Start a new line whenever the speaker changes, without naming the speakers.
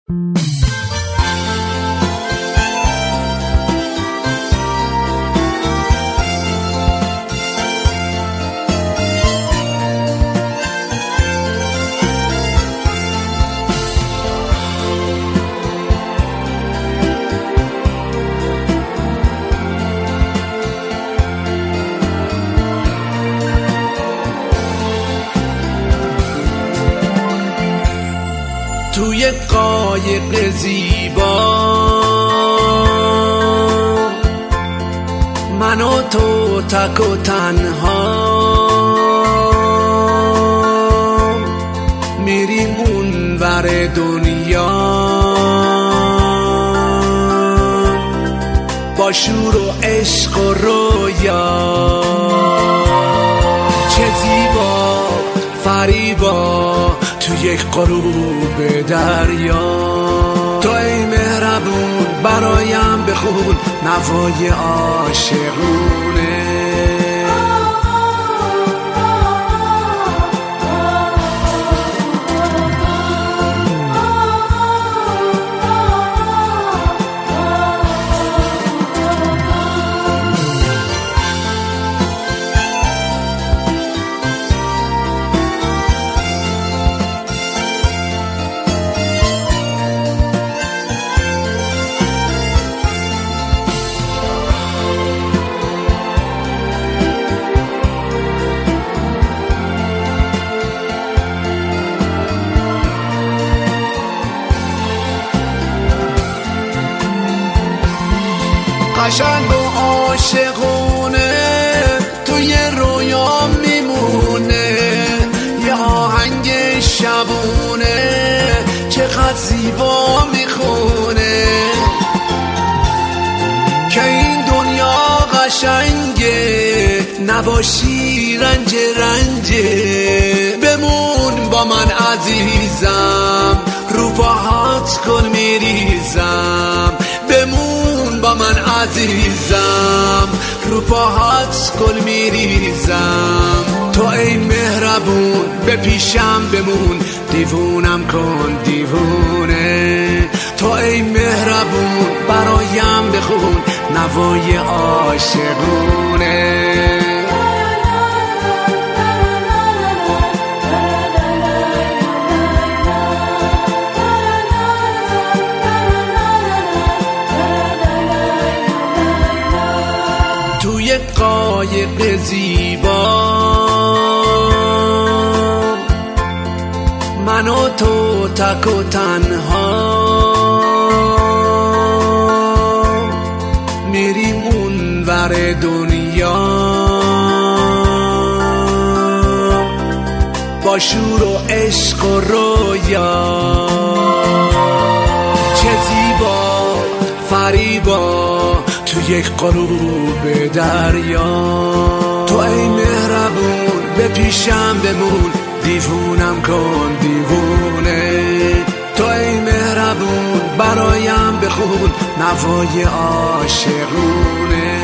توی قایق زیبا من و تو تک و تنها میریم اونور دنیا با شور و عشق و رویا. چه زیبا فریبا تو یک غروب دریا. تو ای مهربون برایم بخون نوای عاشقونه. قشنگ و عاشقونه توی رویا میمونه. یه آهنگ شبونه چقدر زیبا میخونه. که این دنیا قشنگه نباشی رنج رنجه. بمون با من عزیزم رو پاهات کن میریزم. بمون با من عزیزم رو پاهات گل میریزم. تو ای مهربون به پیشم بمون دیوونم کن دیوونه. تو ای مهربون برایم بخون نوای عاشقونه. توی قایق زیبا من و تو تک و تنها میریم اونور دنیا با شور و عشق و رویا. چه زیبا فریبا تو یک غروب دریا. تو ای مهربون به پیشم بمون دیوونم کن دیوونه. تو ای مهربون برایم بخون نوای عاشقونه.